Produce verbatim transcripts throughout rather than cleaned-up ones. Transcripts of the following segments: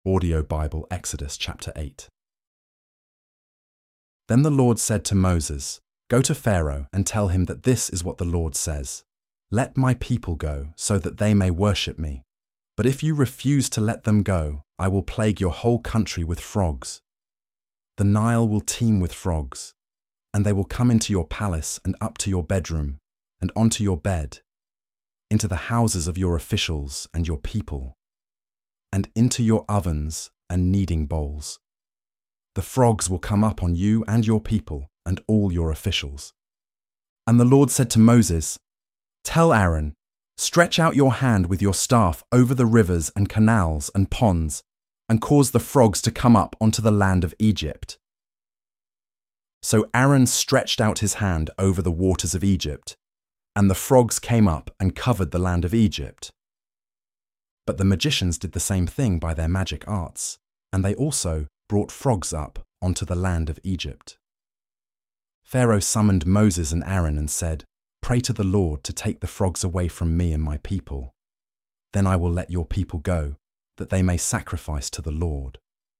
Audio Bible, Exodus chapter eight. Then the Lord said to Moses, "Go to Pharaoh and tell him that this is what the Lord says. Let my people go, so that they may worship me. But if you refuse to let them go, I will plague your whole country with frogs. The Nile will teem with frogs, and they will come into your palace and up to your bedroom, and onto your bed, into the houses of your officials and your people, and into your ovens and kneading bowls. The frogs will come up on you and your people and all your officials." And the Lord said to Moses, "Tell Aaron, stretch out your hand with your staff over the rivers and canals and ponds, and cause the frogs to come up onto the land of Egypt." So Aaron stretched out his hand over the waters of Egypt, and the frogs came up and covered the land of Egypt. But the magicians did the same thing by their magic arts, and they also brought frogs up onto the land of Egypt. Pharaoh summoned Moses and Aaron and said, "Pray to the Lord to take the frogs away from me and my people. Then I will let your people go, that they may sacrifice to the Lord."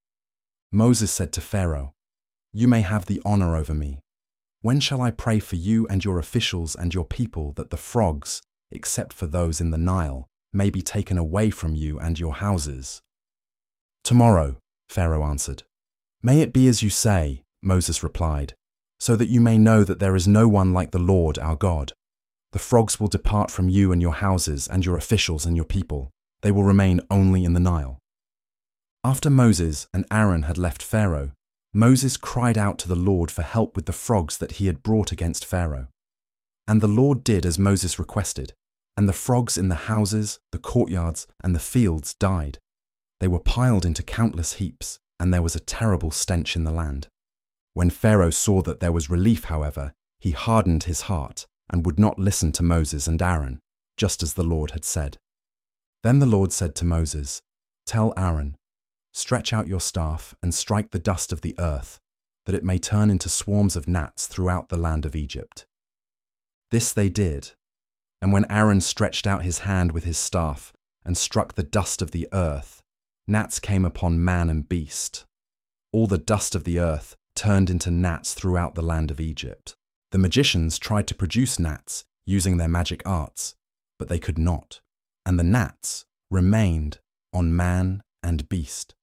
Moses said to Pharaoh, "You may have the honor over me. When shall I pray for you and your officials and your people that the frogs, except for those in the Nile, may be taken away from you and your houses?" "Tomorrow," Pharaoh answered. "May it be as you say," Moses replied, "so that you may know that there is no one like the Lord our God. The frogs will depart from you and your houses and your officials and your people. They will remain only in the Nile." After Moses and Aaron had left Pharaoh, Moses cried out to the Lord for help with the frogs that he had brought against Pharaoh. And the Lord did as Moses requested, and the frogs in the houses, the courtyards, and the fields died. They were piled into countless heaps, and there was a terrible stench in the land. When Pharaoh saw that there was relief, however, he hardened his heart and would not listen to Moses and Aaron, just as the Lord had said. Then the Lord said to Moses, "Tell Aaron, stretch out your staff and strike the dust of the earth, that it may turn into swarms of gnats throughout the land of Egypt." This they did, and when Aaron stretched out his hand with his staff and struck the dust of the earth, gnats came upon man and beast. All the dust of the earth turned into gnats throughout the land of Egypt. The magicians tried to produce gnats using their magic arts, but they could not, and the gnats remained on man and beast.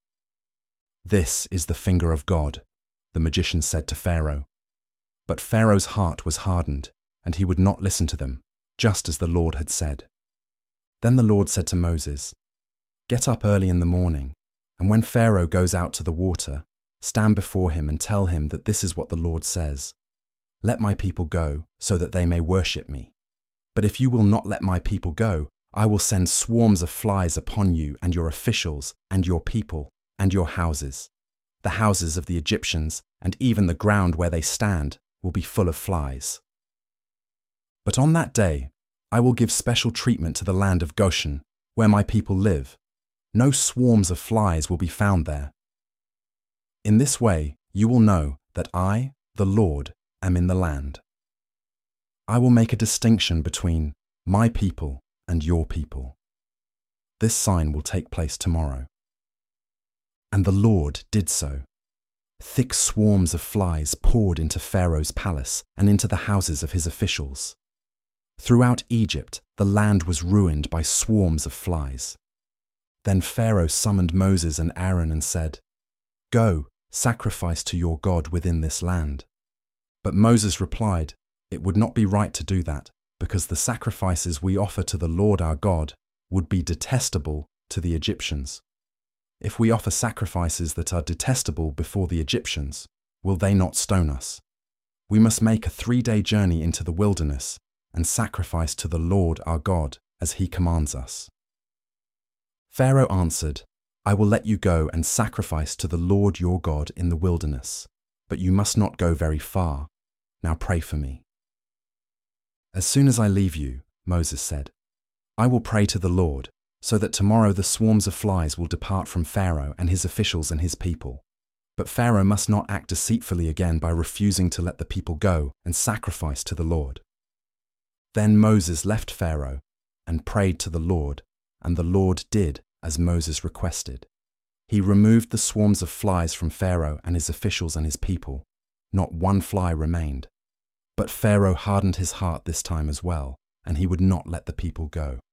"This is the finger of God," the magicians said to Pharaoh. But Pharaoh's heart was hardened, and he would not listen to them, just as the Lord had said. Then the Lord said to Moses, "Get up early in the morning, and when Pharaoh goes out to the water, stand before him and tell him that this is what the Lord says. Let my people go, so that they may worship me. But if you will not let my people go, I will send swarms of flies upon you and your officials and your people and your houses. The houses of the Egyptians and even the ground where they stand will be full of flies. But on that day, I will give special treatment to the land of Goshen, where my people live. No swarms of flies will be found there. In this way, you will know that I, the Lord, am in the land. I will make a distinction between my people and your people. This sign will take place tomorrow." And the Lord did so. Thick swarms of flies poured into Pharaoh's palace and into the houses of his officials. Throughout Egypt, the land was ruined by swarms of flies. Then Pharaoh summoned Moses and Aaron and said, "Go, sacrifice to your God within this land." But Moses replied, "It would not be right to do that, because the sacrifices we offer to the Lord our God would be detestable to the Egyptians. If we offer sacrifices that are detestable before the Egyptians, will they not stone us? We must make a three-day journey into the wilderness and sacrifice to the Lord our God as he commands us." Pharaoh answered, "I will let you go and sacrifice to the Lord your God in the wilderness, but you must not go very far. Now pray for me." "As soon as I leave you," Moses said, "I will pray to the Lord, so that tomorrow the swarms of flies will depart from Pharaoh and his officials and his people. But Pharaoh must not act deceitfully again by refusing to let the people go and sacrifice to the Lord." Then Moses left Pharaoh and prayed to the Lord, and the Lord did as Moses requested. He removed the swarms of flies from Pharaoh and his officials and his people. Not one fly remained. But Pharaoh hardened his heart this time as well, and he would not let the people go.